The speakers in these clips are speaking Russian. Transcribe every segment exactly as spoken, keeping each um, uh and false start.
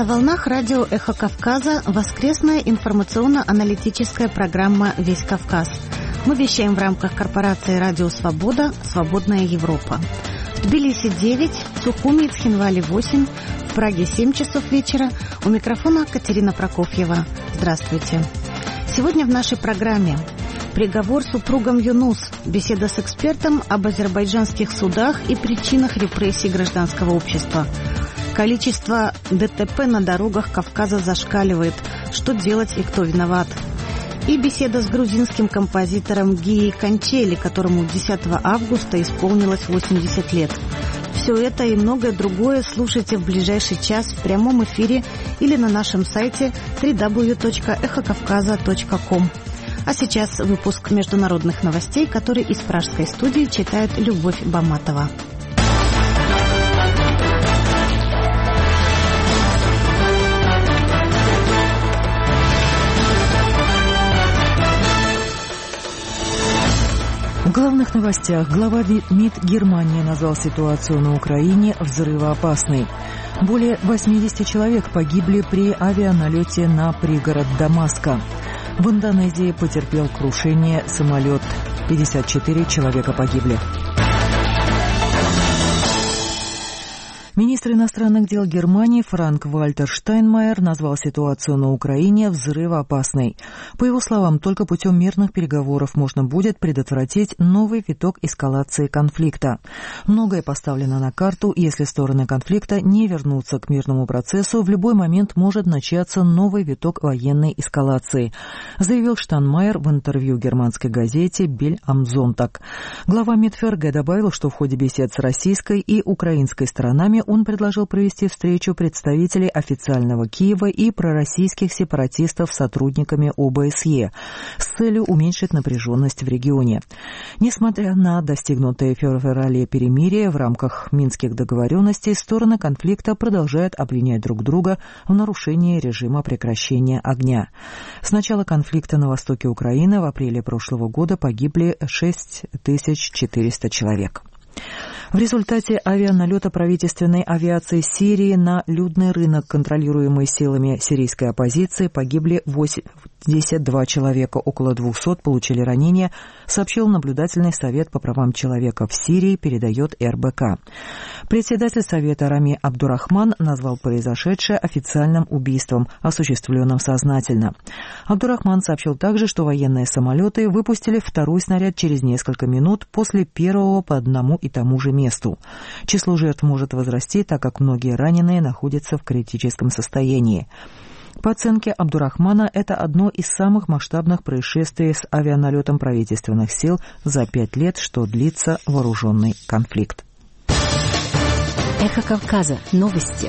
На волнах радио «Эхо Кавказа» воскресная информационно-аналитическая программа «Весь Кавказ». Мы вещаем в рамках корпорации «Радио Свобода. Свободная Европа». В Тбилиси девять, в Сухуми и Цхинвале восемь, в Праге семь часов вечера. У микрофона Катерина Прокофьева. Здравствуйте. Сегодня в нашей программе приговор супругам Юнус, беседа с экспертом об азербайджанских судах и причинах репрессий гражданского общества. Количество ДТП на дорогах Кавказа зашкаливает. Что делать и кто виноват? И беседа с грузинским композитором Гией Канчели, которому десятого августа исполнилось восемьдесят лет. Все это и многое другое слушайте в ближайший час в прямом эфире или на нашем сайте дабл ю дабл ю дабл ю точка эхо кавказа точка ком. А сейчас выпуск международных новостей, который из пражской студии читает Любовь Баматова. В главных новостях глава МИД Германии назвал ситуацию на Украине взрывоопасной. Более восемьдесят человек погибли при авианалете на пригород Дамаска. В Индонезии потерпел крушение самолет. пятьдесят четыре человека погибли. Министр иностранных дел Германии Франк-Вальтер Штайнмайер назвал ситуацию на Украине взрывоопасной. По его словам, только путем мирных переговоров можно будет предотвратить новый виток эскалации конфликта. Многое поставлено на карту, если стороны конфликта не вернутся к мирному процессу, в любой момент может начаться новый виток военной эскалации, заявил Штайнмайер в интервью германской газете «Бель ам Зонтаг». Глава МИДФРГ добавил, что в ходе бесед с российской и украинской сторонами он предложил провести встречу представителей официального Киева и пророссийских сепаратистов с сотрудниками ОБСЕ с целью уменьшить напряженность в регионе. Несмотря на достигнутое в феврале перемирие в рамках минских договоренностей, стороны конфликта продолжают обвинять друг друга в нарушении режима прекращения огня. С начала конфликта на востоке Украины в апреле прошлого года погибли шесть тысяч четыреста человек. В результате авианалета правительственной авиации Сирии на людный рынок, контролируемый силами сирийской оппозиции, погибли восемьдесят два человека, около двухсот получили ранения, сообщил наблюдательный совет по правам человека в Сирии, передает эр бэ ка. Председатель совета Рами Абдурахман назвал произошедшее официальным убийством, осуществленным сознательно. Абдурахман сообщил также, что военные самолеты выпустили второй снаряд через несколько минут после первого по одному и тому же месту. Число жертв может возрасти, так как многие раненые находятся в критическом состоянии. По оценке Абдурахмана, это одно из самых масштабных происшествий с авианалетом правительственных сил за пять лет, что длится вооруженный конфликт. Эхо Кавказа. Новости.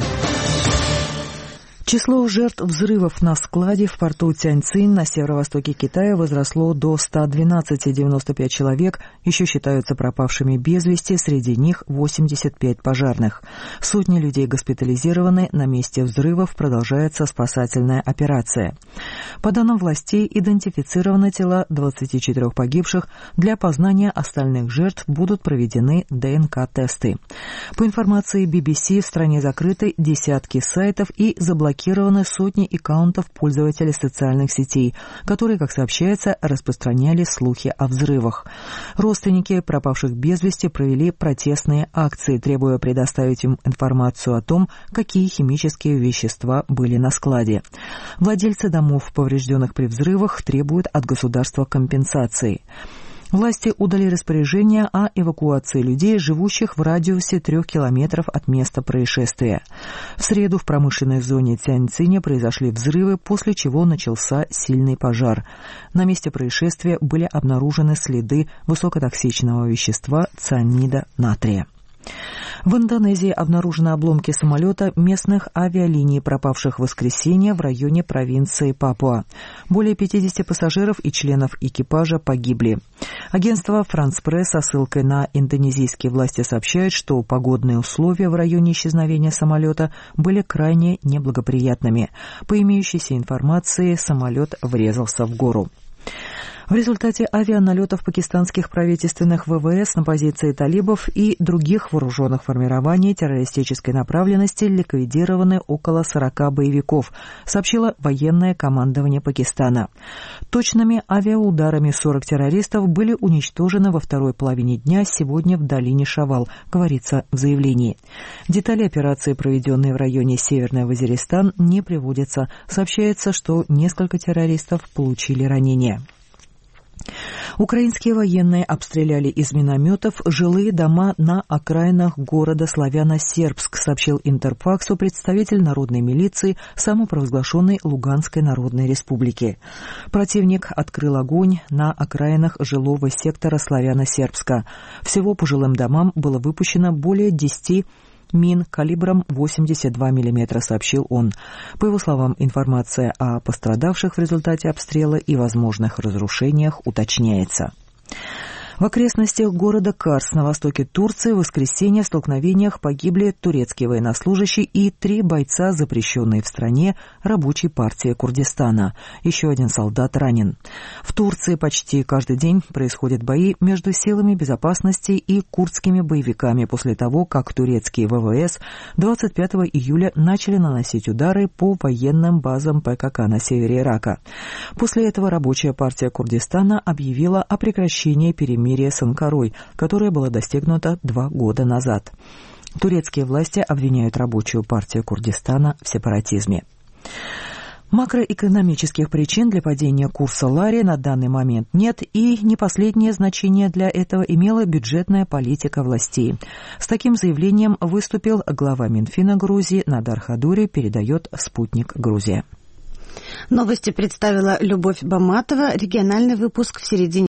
Число жертв взрывов на складе в порту Тяньцин на северо-востоке Китая возросло до ста двенадцати, девяноста пяти человек, еще считаются пропавшими без вести, среди них восемьдесят пять пожарных. Сотни людей госпитализированы, на месте взрывов продолжается спасательная операция. По данным властей, идентифицированы тела двадцати четырёх погибших, для опознания остальных жертв будут проведены дэ эн ка-тесты. По информации би би си, в стране закрыты десятки сайтов и заблокированы Блокированы сотни аккаунтов пользователей социальных сетей, которые, как сообщается, распространяли слухи о взрывах. Родственники пропавших без вести провели протестные акции, требуя предоставить им информацию о том, какие химические вещества были на складе. Владельцы домов, поврежденных при взрывах, требуют от государства компенсации. Власти удали распоряжение о эвакуации людей, живущих в радиусе трех километров от места происшествия. В среду в промышленной зоне Тяньциня произошли взрывы, после чего начался сильный пожар. На месте происшествия были обнаружены следы высокотоксичного вещества цианида натрия. В Индонезии обнаружены обломки самолета местных авиалиний, пропавших в воскресенье в районе провинции Папуа. Более пятидесяти пассажиров и членов экипажа погибли. Агентство «Франс Пресс» со ссылкой на индонезийские власти сообщает, что погодные условия в районе исчезновения самолета были крайне неблагоприятными. По имеющейся информации, самолет врезался в гору. В результате авианалетов пакистанских правительственных ВВС на позиции талибов и других вооруженных формирований террористической направленности ликвидированы около сорока боевиков, сообщило военное командование Пакистана. Точными авиаударами сорок террористов были уничтожены во второй половине дня сегодня в долине Шавал, говорится в заявлении. Детали операции, проведенные в районе Северный Вазиристан, не приводятся. Сообщается, что несколько террористов получили ранения. Украинские военные обстреляли из минометов жилые дома на окраинах города Славяно-Сербск, сообщил Интерфаксу представитель народной милиции самопровозглашенной Луганской Народной Республики. Противник открыл огонь на окраинах жилого сектора Славяно-Сербска. Всего по жилым домам было выпущено более десяти мин калибром восемьдесят два миллиметра, сообщил он. По его словам, информация о пострадавших в результате обстрела и возможных разрушениях уточняется. В окрестностях города Карс на востоке Турции в воскресенье в столкновениях погибли турецкий военнослужащий и три бойца, запрещенные в стране рабочей партии Курдистана. Еще один солдат ранен. В Турции почти каждый день происходят бои между силами безопасности и курдскими боевиками после того, как турецкие ВВС двадцать пятого июля начали наносить удары по военным базам ПКК на севере Ирака. После этого рабочая партия Курдистана объявила о прекращении перемирия с Анкарой, которое было достигнуто два года назад. Турецкие власти обвиняют рабочую партию Курдистана в сепаратизме. Макроэкономических причин для падения курса лари на данный момент нет, и не последнее значение для этого имела бюджетная политика властей. С таким заявлением выступил глава Минфина Грузии Надар Хадури, передает «Спутник Грузия». Новости представила Любовь Баматова. Региональный выпуск в середине